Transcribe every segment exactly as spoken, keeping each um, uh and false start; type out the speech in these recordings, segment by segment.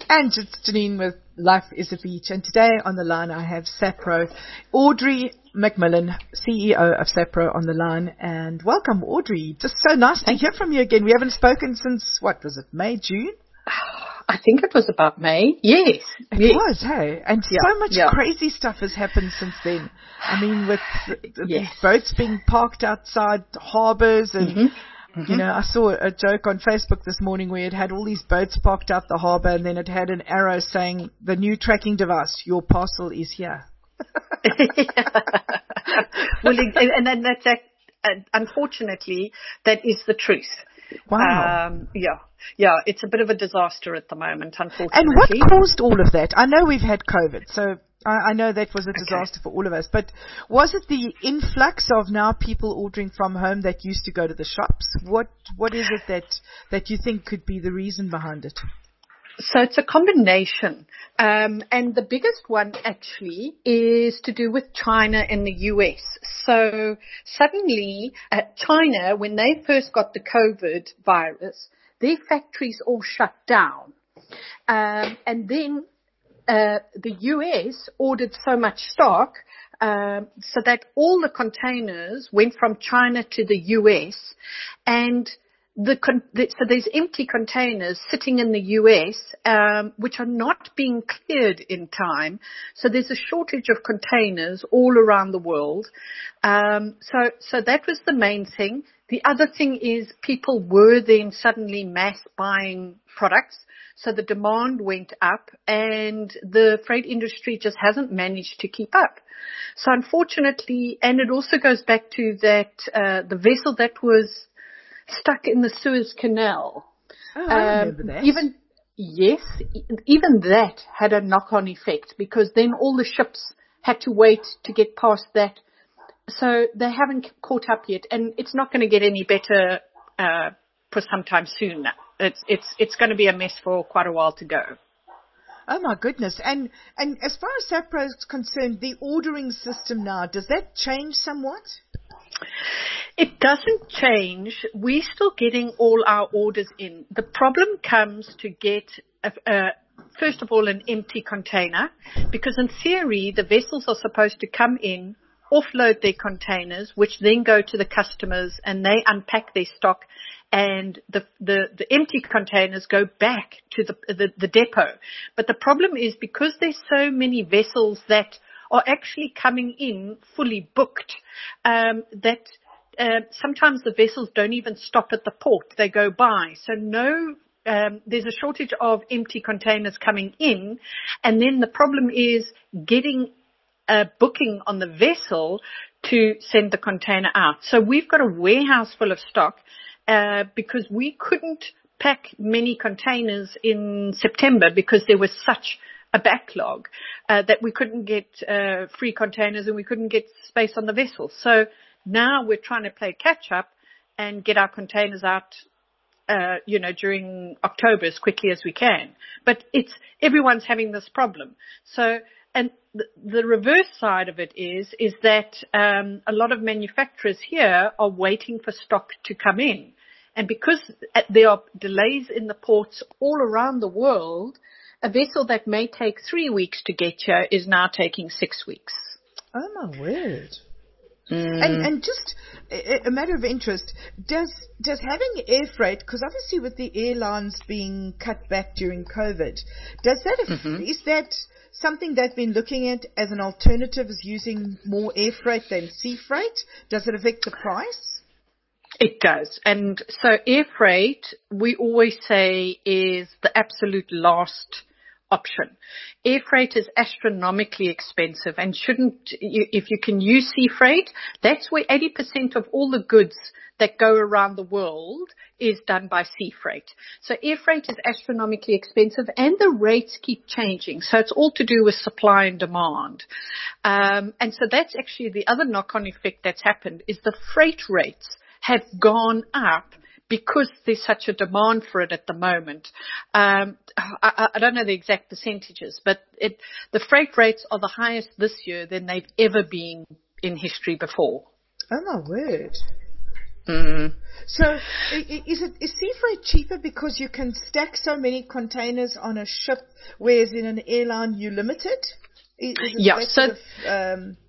And it's Janine with Life is a Beach. And today on the line I have Sapro, Audrey McMillan, C E O of Sapro on the line. And welcome, Audrey. Just so nice to hear from you again. We haven't spoken since, what was it, May, June? I think it was about May. Yes. It yes. was, hey. And yeah, so much yeah. crazy stuff has happened since then. I mean, with the, yes. these boats being parked outside harbours and... Mm-hmm. Mm-hmm. You know, I saw a joke on Facebook this morning where it had all these boats parked out the harbour and then it had an arrow saying, the new tracking device, your parcel is here. Well, and then that's, unfortunately, that is the truth. Wow. Um, yeah. Yeah, it's a bit of a disaster at the moment, unfortunately. And what caused all of that? I know we've had COVID, so I, I know that was a disaster okay. for all of us. But was it the influx of now people ordering from home that used to go to the shops? What What is it that, that you think could be the reason behind it? So it's a combination. Um, and the biggest one actually is to do with China and the U S. So suddenly uh, China, when they first got the COVID virus, their factories all shut down. Um, and then uh, the U S ordered so much stock um, so that all the containers went from China to the U S. And The, con- the, so there's empty containers sitting in the U S, um, which are not being cleared in time. So there's a shortage of containers all around the world. Um, so, so that was the main thing. The other thing is people were then suddenly mass buying products. So the demand went up and the freight industry just hasn't managed to keep up. So unfortunately, and it also goes back to that, uh, the vessel that was stuck in the Suez Canal. Oh, I remember um, that. Even, yes, even that had a knock-on effect because then all the ships had to wait to get past that. So they haven't caught up yet, and it's not going to get any better uh, for some time soon now. It's it's it's going to be a mess for quite a while to go. Oh my goodness! And and as far as Sapro is concerned, the ordering system now, does that change somewhat? It doesn't change. We're still getting all our orders in. The problem comes to get, a, a, first of all, an empty container, because in theory, the vessels are supposed to come in, offload their containers, which then go to the customers, and they unpack their stock, and the, the, the empty containers go back to the, the, the depot. But the problem is because there's so many vessels that are actually coming in fully booked, um, that uh, sometimes the vessels don't even stop at the port. They go by. So no, um, there's a shortage of empty containers coming in. And then the problem is getting a booking on the vessel to send the container out. So we've got a warehouse full of stock uh, because we couldn't pack many containers in September because there was such a backlog uh, that we couldn't get uh, free containers and we couldn't get space on the vessel. So now we're trying to play catch up and get our containers out, uh, you know, during October as quickly as we can. But it's everyone's having this problem. So, and the, the reverse side of it is is that um, a lot of manufacturers here are waiting for stock to come in, and because there are delays in the ports all around the world, a vessel that may take three weeks to get here is now taking six weeks. Oh, my word. Mm. And, and just a, a matter of interest, does does having air freight, because obviously with the airlines being cut back during COVID, does that mm-hmm. is that something they've been looking at as an alternative, is using more air freight than sea freight? Does it affect the price? It does. And so air freight, we always say, is the absolute last option. Air freight is astronomically expensive and shouldn't, if you can use sea freight, that's where eighty percent of all the goods that go around the world is done by sea freight. So air freight is astronomically expensive and the rates keep changing. So it's all to do with supply and demand. Um, and so that's actually the other knock-on effect that's happened is the freight rates have gone up because there's such a demand for it at the moment. Um, I, I don't know the exact percentages, but it, the freight rates are the highest this year than they've ever been in history before. Oh, my word. Mm. So is it is sea freight cheaper because you can stack so many containers on a ship, whereas in an airline you're limited? Is it yeah. that So, sort of, um,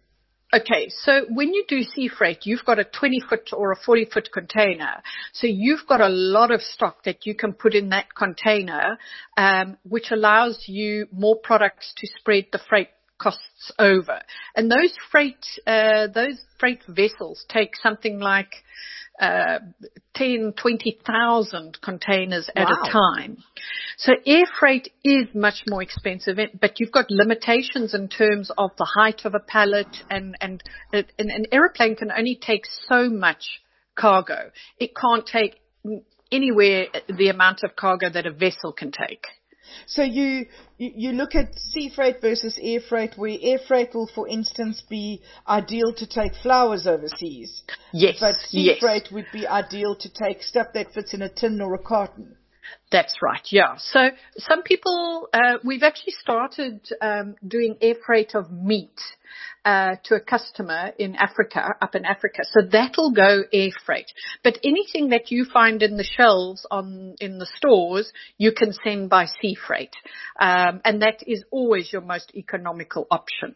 okay. So when you do sea freight, you've got a twenty foot or a forty foot container. So you've got a lot of stock that you can put in that container, um, which allows you more products to spread the freight costs over. And those freight, uh, those freight vessels take something like uh, ten, twenty thousand containers at wow. a time. So air freight is much more expensive, but you've got limitations in terms of the height of a pallet, and, and, and an aeroplane can only take so much cargo. It can't take anywhere the amount of cargo that a vessel can take. So you, you you look at sea freight versus air freight, where air freight will, for instance, be ideal to take flowers overseas. Yes. But sea yes. freight would be ideal to take stuff that fits in a tin or a carton. That's right, yeah. So some people, uh, we've actually started um, doing air freight of meat uh, to a customer in Africa, up in Africa. So that'll go air freight. But anything that you find in the shelves on in the stores, you can send by sea freight. Um, and that is always your most economical option.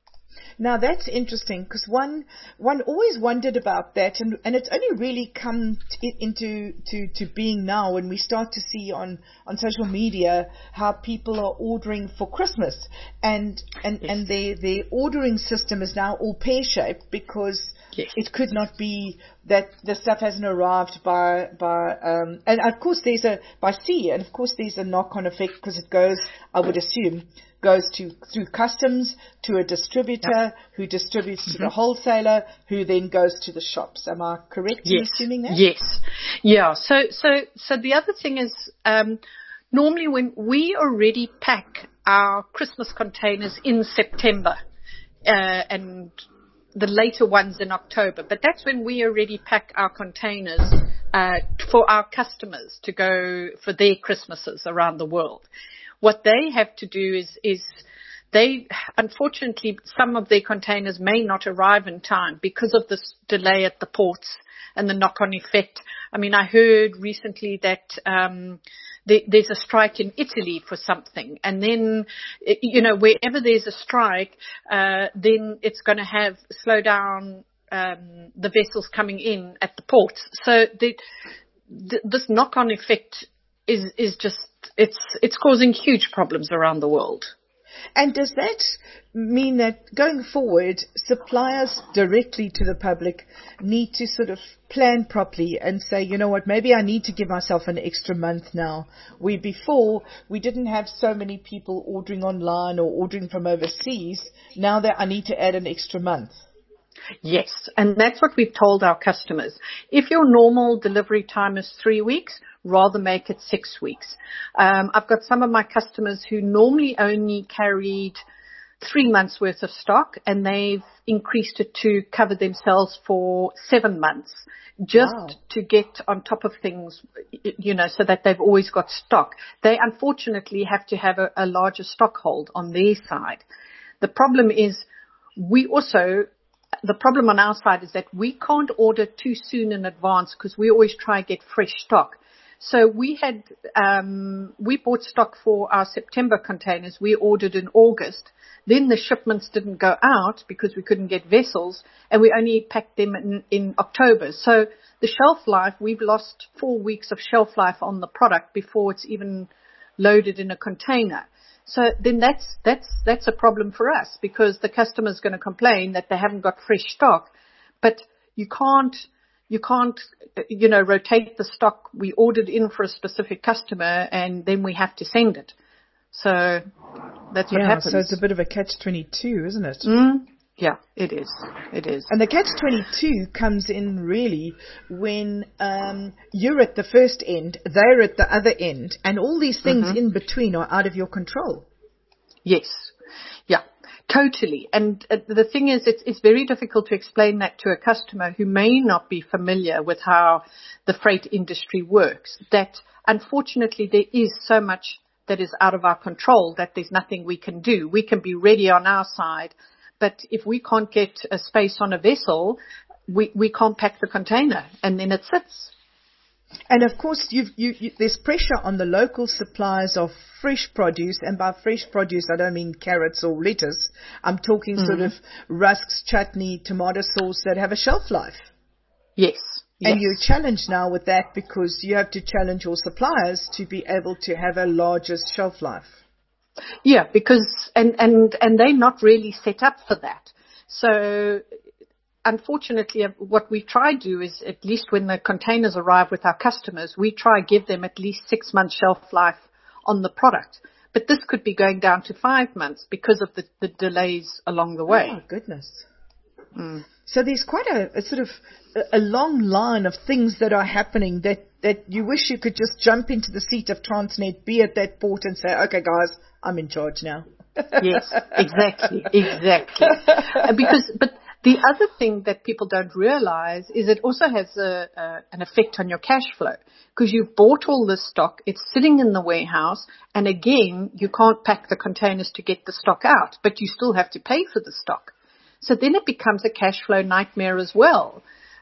Now that's interesting, because one one always wondered about that, and, and it's only really come t- into to, to being now when we start to see on, on social media how people are ordering for Christmas, and and, yes. and their their ordering system is now all pear-shaped, because yes. it could not be that the stuff hasn't arrived by by um, and of course there's a by sea, and of course there's a knock-on effect, because it goes, I would assume, goes to through customs to a distributor, yep. who distributes mm-hmm. to the wholesaler, who then goes to the shops. Am I correct yes. in assuming that? Yes. Yeah. So so so the other thing is, um, normally when we already pack our Christmas containers in September, uh, and the later ones in October, but that's when we already pack our containers uh, for our customers to go for their Christmases around the world. What they have to do is, is they, unfortunately, some of their containers may not arrive in time because of this delay at the ports and the knock-on effect. I mean, I heard recently that um, there, there's a strike in Italy for something, and then, you know, wherever there's a strike, uh, then it's going to have slow down um, the vessels coming in at the ports. So the, the, this knock-on effect is is just it's it's causing huge problems around the world. And does that mean that going forward, suppliers directly to the public need to sort of plan properly and say, you know what, maybe I need to give myself an extra month now, where before we didn't have so many people ordering online or ordering from overseas, now that I need to add an extra month? Yes, and that's what we've told our customers. If your normal delivery time is three weeks, rather make it six weeks. Um, I've got some of my customers who normally only carried three months worth of stock, and they've increased it to cover themselves for seven months just wow. to get on top of things, you know, so that they've always got stock. They unfortunately have to have a, a larger stock hold on their side. The problem is we also The problem on our side is that we can't order too soon in advance, because we always try to get fresh stock. So we had, um, we bought stock for our September containers. We ordered in August. Then the shipments didn't go out because we couldn't get vessels, and we only packed them in, in October. So the shelf life, we've lost four weeks of shelf life on the product before it's even loaded in a container. So then that's, that's, that's a problem for us, because the customer's going to complain that they haven't got fresh stock, but you can't, you can't, you know, rotate the stock we ordered in for a specific customer, and then we have to send it. So that's what yeah, happens. So it's a bit of a catch twenty-two, isn't it? Mm, yeah, it is. It is. And the catch twenty-two comes in really when um, you're at the first end, they're at the other end, and all these things mm-hmm. in between are out of your control. Yes. Yeah, totally. And uh, the thing is, it's, it's very difficult to explain that to a customer who may not be familiar with how the freight industry works, that unfortunately there is so much that is out of our control that there's nothing we can do. We can be ready on our side, but if we can't get a space on a vessel, we, we can't pack the container, and then it sits. And of course, you've, you, you, there's pressure on the local suppliers of fresh produce, and by fresh produce, I don't mean carrots or lettuce. I'm talking mm-hmm. sort of rusks, chutney, tomato sauce that have a shelf life. Yes. And yes. you're challenged now with that because you have to challenge your suppliers to be able to have a larger shelf life. Yeah, because, and, and, and they're not really set up for that. So, unfortunately, what we try to do is, at least when the containers arrive with our customers, we try to give them at least six months shelf life on the product. But this could be going down to five months because of the, the delays along the way. Oh, my goodness. Mm. So there's quite a, a sort of a, a long line of things that are happening that, that you wish you could just jump into the seat of Transnet, be at that port and say, okay, guys, I'm in charge now. Yes, exactly, exactly. Because, but the other thing that people don't realize is it also has a, a, an effect on your cash flow, because you've bought all this stock, it's sitting in the warehouse, and again, you can't pack the containers to get the stock out, but you still have to pay for the stock. So then it becomes a cash flow nightmare as well.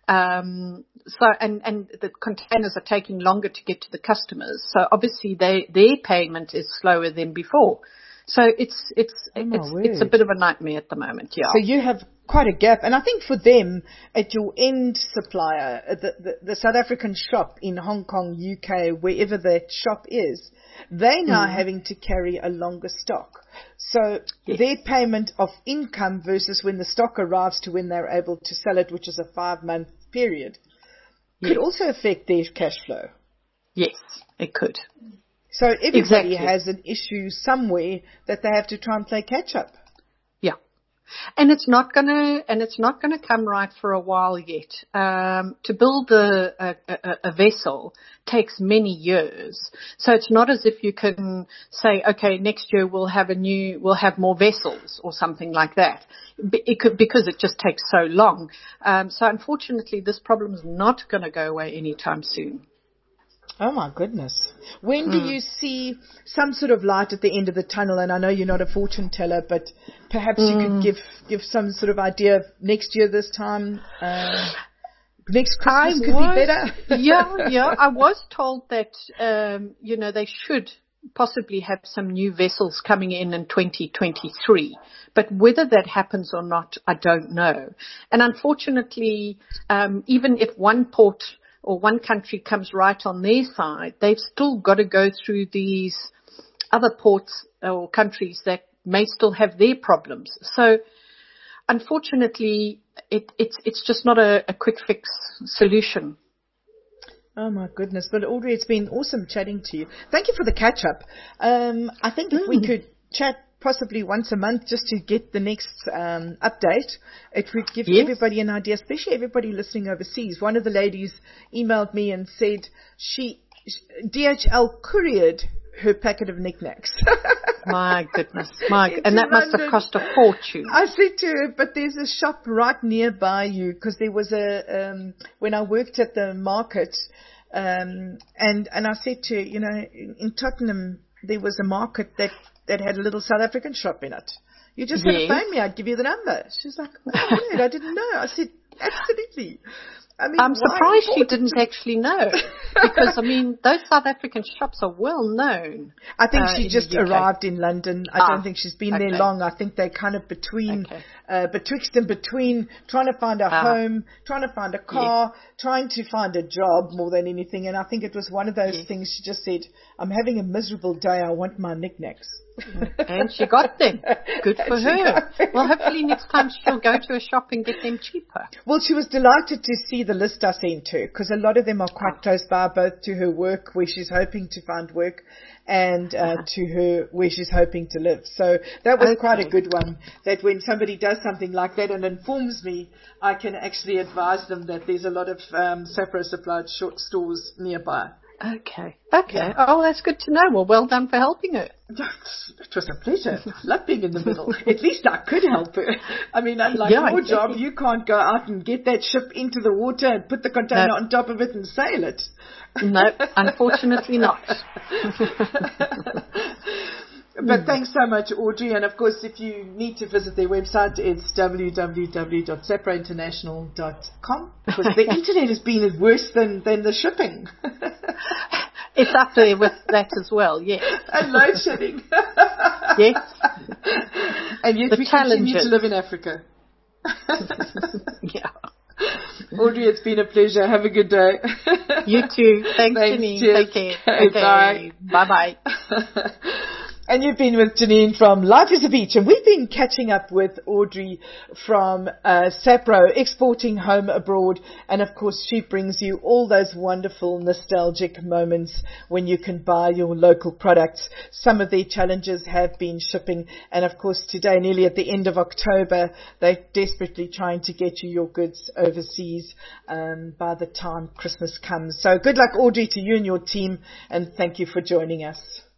Um, so, and, and the containers are taking longer to get to the customers. So obviously they, their payment is slower than before. So it's, it's, oh it's, it's a bit of a nightmare at the moment. Yeah. So you have quite a gap. And I think for them, at your end supplier, the, the, the South African shop in Hong Kong, U K, wherever that shop is, they're now mm. having to carry a longer stock. So yes. their payment of income versus when the stock arrives to when they're able to sell it, which is a five-month period, could yes. also affect their cash flow. Yes, it could. So everybody exactly. has an issue somewhere that they have to try and play catch up. Yeah. And it's not gonna, and it's not gonna come right for a while yet. Um, to build a, a, a, a vessel takes many years. So it's not as if you can say, okay, next year we'll have a new, we'll have more vessels or something like that. It could, because it just takes so long. Um, so unfortunately this problem is not gonna go away anytime soon. Oh, my goodness. When do mm. you see some sort of light at the end of the tunnel? And I know you're not a fortune teller, but perhaps mm. you could give give some sort of idea of next year this time, uh, next Christmas I could was, be better? yeah, yeah. I was told that, um, you know, they should possibly have some new vessels coming in in twenty twenty-three. But whether that happens or not, I don't know. And unfortunately, um, even if one port or one country comes right on their side, they've still got to go through these other ports or countries that may still have their problems. So unfortunately, it, it's, it's just not a, a quick fix solution. Oh, my goodness. But Audrey, it's been awesome chatting to you. Thank you for the catch up. Um, I think if mm. we could chat possibly once a month just to get the next um, update, it would give yes. everybody an idea, especially everybody listening overseas. One of the ladies emailed me and said she D H L couriered her packet of knickknacks. My goodness, my, and that London. Must have cost a fortune. I said to her, but there's a shop right nearby you, because there was a, um, when I worked at the market, um, and, and I said to her, you know, in, in Tottenham, there was a market that, that had a little South African shop in it. You just yes. had to phone me, I'd give you the number. She's like, oh, weird, I didn't know. I said, absolutely. I mean, I'm surprised she didn't actually know, because, I mean, those South African shops are well known. I think uh, she just arrived in London. I ah, don't think she's been okay. there long. I think they're kind of between, okay. uh, betwixt and between, trying to find a ah. home, trying to find a car, yes. trying to find a job more than anything. And I think it was one of those yes. things. She just said, I'm having a miserable day. I want my knickknacks. And she got them. Good for her. Well, hopefully next time she'll go to a shop and get them cheaper. Well, she was delighted to see the list I sent her, because a lot of them are quite close by, both to her work where she's hoping to find work and uh, uh-huh. to her where she's hoping to live. So that was okay. quite a good one, that when somebody does something like that and informs me, I can actually advise them that there's a lot of um, Sapro supplied short stores nearby. Okay. Okay. Yeah. Oh, that's good to know. Well, well done for helping her. It was a pleasure. I love being in the middle. At least I could help her. I mean, unlike yeah, your job, you can't go out and get that ship into the water and put the container no. on top of it and sail it. No, unfortunately not. but mm. thanks so much, Audrey. And of course, if you need to visit their website, it's w w w dot sapro international dot com, because the internet has been worse than, than the shipping. It's up there with that as well, yes. And load shedding. Yes. And yet the we challenges. continue to live in Africa. Yeah. Audrey, it's been a pleasure. Have a good day. You too. Thanks, Thanks, Janine. cheers. Take care. Okay, Okay. bye. Bye-bye. And you've been with Janine from Life is a Beach, and we've been catching up with Audrey from uh, Sapro, exporting home abroad, and of course she brings you all those wonderful nostalgic moments when you can buy your local products. Some of their challenges have been shipping, and of course today, nearly at the end of October, they're desperately trying to get you your goods overseas um, by the time Christmas comes. So good luck, Audrey, to you and your team, and thank you for joining us.